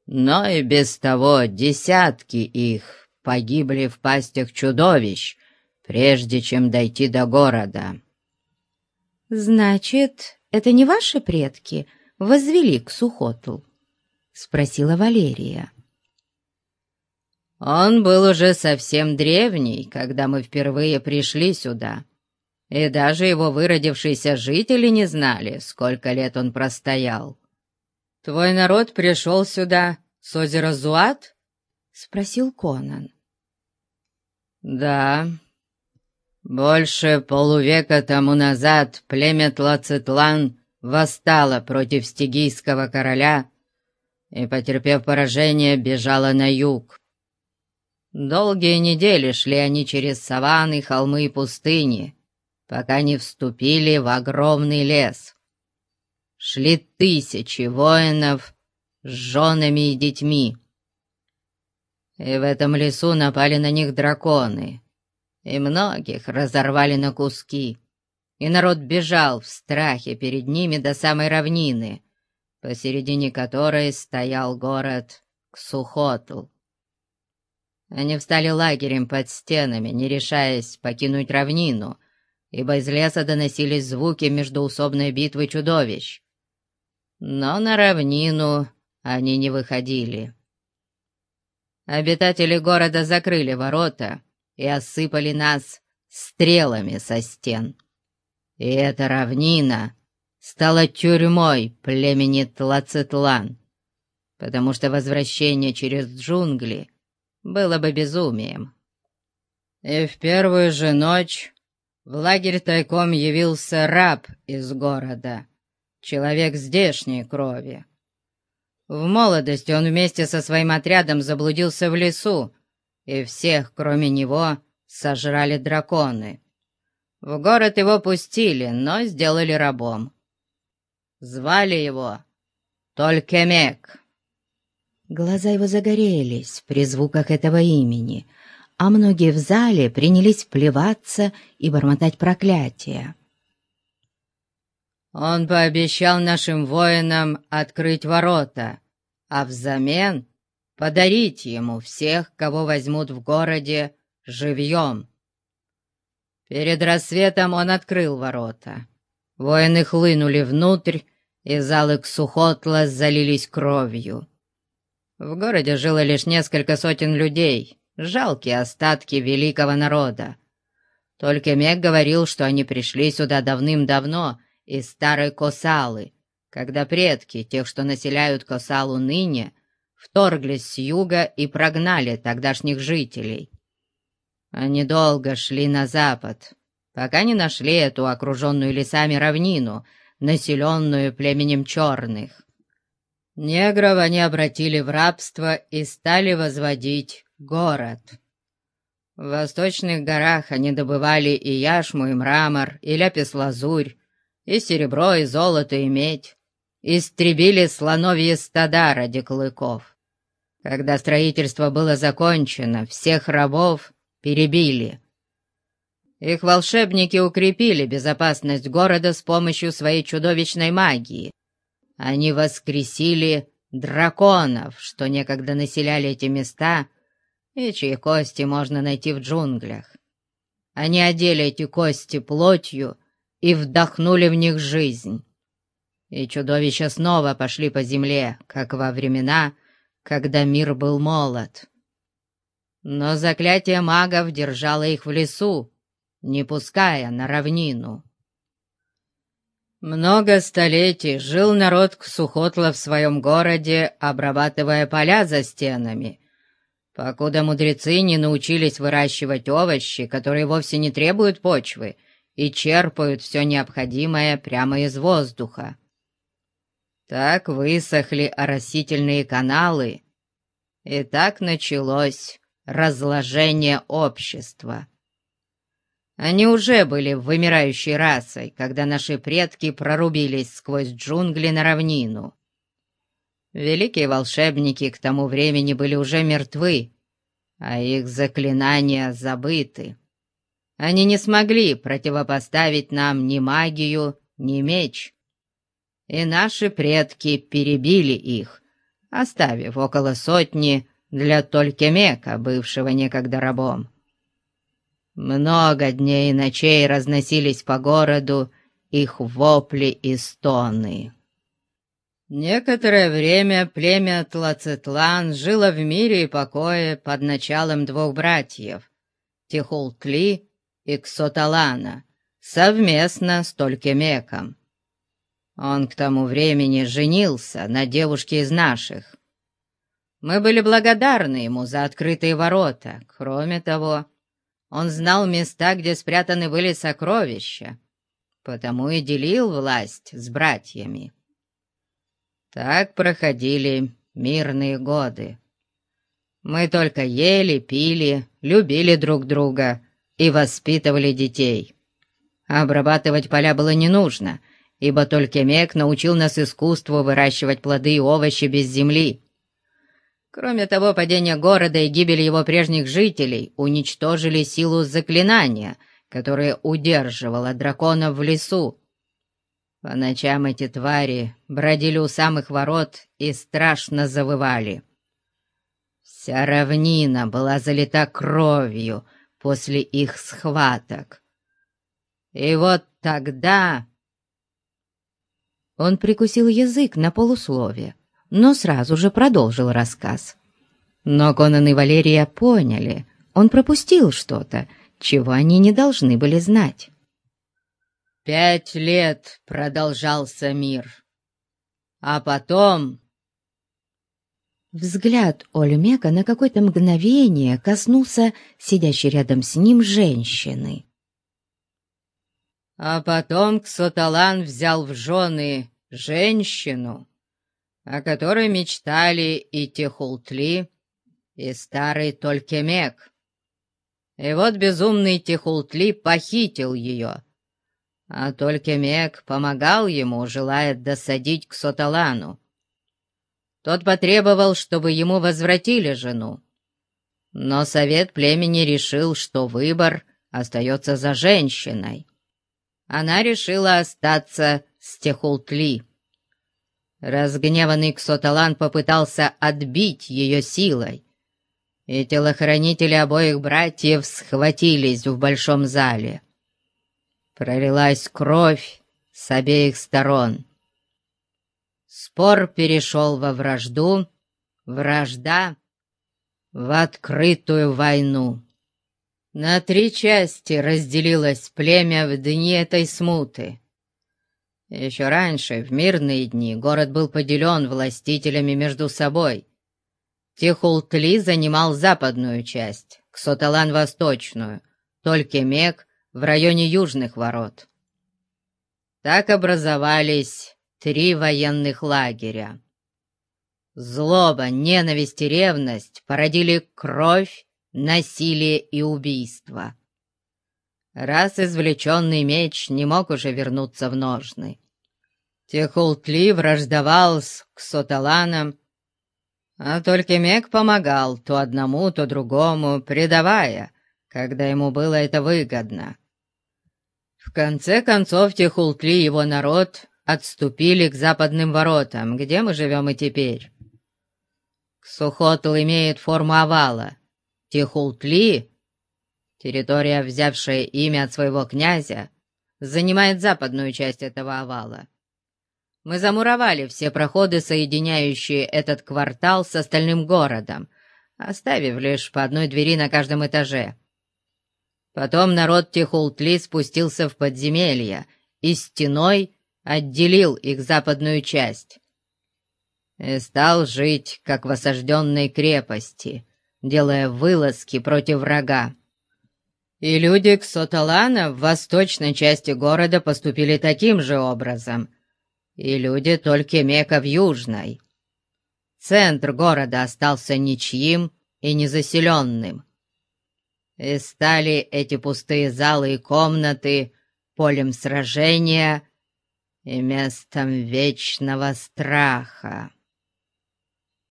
но и без того десятки их погибли в пастях чудовищ, прежде чем дойти до города». «Значит, это не ваши предки воззвели к Сухотлу?» — спросила Валерия. «Он был уже совсем древний, когда мы впервые пришли сюда, и даже его выродившиеся жители не знали, сколько лет он простоял. Твой народ пришел сюда с озера Зуат?» — спросил Конан. «Да. Больше полувека тому назад племя Тлацетлан восстало против стигийского короля и, потерпев поражение, бежало на юг. Долгие недели шли они через саванны, холмы и пустыни, пока не вступили в огромный лес. Шли тысячи воинов с женами и детьми. И в этом лесу напали на них драконы, и многих разорвали на куски, и народ бежал в страхе перед ними до самой равнины, посередине которой стоял город Ксухотл. Они встали лагерем под стенами, не решаясь покинуть равнину, ибо из леса доносились звуки междоусобной битвы чудовищ. Но на равнину они не выходили. Обитатели города закрыли ворота и осыпали нас стрелами со стен. И эта равнина стала тюрьмой племени Тлацетлан, потому что возвращение через джунгли было бы безумием. И в первую же ночь в лагерь тайком явился раб из города, человек здешней крови. В молодости он вместе со своим отрядом заблудился в лесу, и всех, кроме него, сожрали драконы. В город его пустили, но сделали рабом. Звали его Толькемек. Глаза его загорелись при звуках этого имени, а многие в зале принялись плеваться и бормотать проклятия. Он пообещал нашим воинам открыть ворота, а взамен подарить ему всех, кого возьмут в городе, живьем. Перед рассветом он открыл ворота. Воины хлынули внутрь, и залы Ксухотла залились кровью. В городе жило лишь несколько сотен людей, жалкие остатки великого народа. Только Мег говорил, что они пришли сюда давным-давно из старой Косалы, когда предки тех, что населяют Косалу ныне, вторглись с юга и прогнали тогдашних жителей. Они долго шли на запад, пока не нашли эту окруженную лесами равнину, населенную племенем черных. Негров они обратили в рабство и стали возводить город. В восточных горах они добывали и яшму, и мрамор, и ляпис-лазурь, и серебро, и золото, и медь. Истребили слоновьи стада ради клыков. Когда строительство было закончено, всех рабов перебили. Их волшебники укрепили безопасность города с помощью своей чудовищной магии. Они воскресили драконов, что некогда населяли эти места, и чьи кости можно найти в джунглях. Они одели эти кости плотью и вдохнули в них жизнь. И чудовища снова пошли по земле, как во времена, когда мир был молод. Но заклятие магов держало их в лесу, не пуская на равнину. Много столетий жил народ Ксухотла в своем городе, обрабатывая поля за стенами, покуда мудрецы не научились выращивать овощи, которые вовсе не требуют почвы и черпают все необходимое прямо из воздуха. Так высохли оросительные каналы, и так началось разложение общества. Они уже были вымирающей расой, когда наши предки прорубились сквозь джунгли на равнину. Великие волшебники к тому времени были уже мертвы, а их заклинания забыты. Они не смогли противопоставить нам ни магию, ни меч. И наши предки перебили их, оставив около 100 для Толькемека, бывшего некогда рабом. Много дней и ночей разносились по городу их вопли и стоны. Некоторое время племя Тлацетлан жило в мире и покое под началом 2 братьев — Тихултли и Ксоталана, совместно с Толькемеком. Он к тому времени женился на девушке из наших. Мы были благодарны ему за открытые ворота. Кроме того, он знал места, где спрятаны были сокровища, потому и делил власть с братьями. Так проходили мирные годы. Мы только ели, пили, любили друг друга и воспитывали детей. Обрабатывать поля было не нужно, ибо Толькемек научил нас искусству выращивать плоды и овощи без земли. Кроме того, падение города и гибель его прежних жителей уничтожили силу заклинания, которое удерживало драконов в лесу. По ночам эти твари бродили у самых ворот и страшно завывали. Вся равнина была залита кровью после их схваток. И вот тогда... Он прикусил язык на полуслове, но сразу же продолжил рассказ. Но Конан и Валерия поняли, он пропустил что-то, чего они не должны были знать. 5 лет продолжался мир, а потом... Взгляд Ольмека на какое-то мгновение коснулся сидящей рядом с ним женщины. А потом Ксоталан взял в жены женщину, о которой мечтали и Тихултли, и старый Толькемек. И вот безумный Тихултли похитил ее, а Толькемек помогал ему, желая досадить Ксоталану. Тот потребовал, чтобы ему возвратили жену, но совет племени решил, что выбор остается за женщиной. Она решила остаться с Тихултли. Разгневанный Ксоталан попытался отбить ее силой, и телохранители обоих братьев схватились в большом зале. Пролилась кровь с обеих сторон. Спор перешел во вражду, вражда — в открытую войну. На 3 части разделилось племя в дни этой смуты. Еще раньше, в мирные дни, город был поделен властителями между собой. Тихултли занимал западную часть, Ксоталан — восточную, Толькемек — в районе южных ворот. Так образовались 3 военных лагеря. Злоба, ненависть и ревность породили кровь, насилие и убийство. Раз извлеченный меч не мог уже вернуться в ножны. Тихултли враждовал с Ксоталаном, а Толькемек помогал то одному, то другому, предавая, когда ему было это выгодно. В конце концов Тихултли и его народ отступили к западным воротам, где мы живем и теперь. Ксухотл имеет форму овала. Тихултли, территория, взявшая имя от своего князя, занимает западную часть этого овала. Мы замуровали все проходы, соединяющие этот квартал с остальным городом, оставив лишь по одной двери на каждом этаже. Потом народ Тихултли спустился в подземелья и стеной отделил их западную часть и стал жить, как в осажденной крепости, делая вылазки против врага. И люди Ксоталана в восточной части города поступили таким же образом, и люди Толькемека в южной. Центр города остался ничьим и незаселенным. И стали эти пустые залы и комнаты полем сражения и местом вечного страха.